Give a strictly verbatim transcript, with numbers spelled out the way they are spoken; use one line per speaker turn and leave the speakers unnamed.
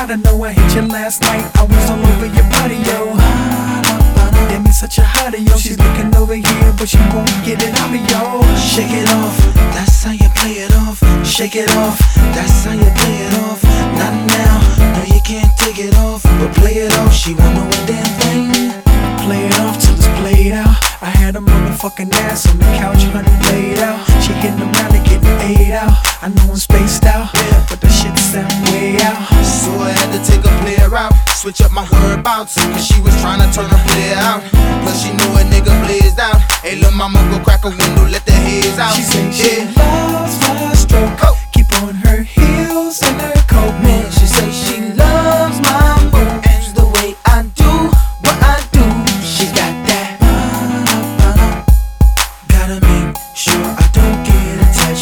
gotta know I hit you last night. I was all over your body, yo. Damn, you're such a hottie, yo. She's looking over here, but she won't get it out of yo.
Shake it off, that's how you play it off. Shake it off, that's how you play it off. Not now, no you can't take it off, but play it off, she won't know a damn thing.
Play it off till it's played out. I had a motherfucking ass on the couch, honey, laid out. She hitting around and getting ate out. I know I'm spaced out, but the shit sound way out.
So I had to take a player out, switch up my whereabouts, cause she was trying to turn her player out. Plus she knew a nigga blazed out. Hey lil' mama, go crack a window, let the haze out.
She say
yeah.
she love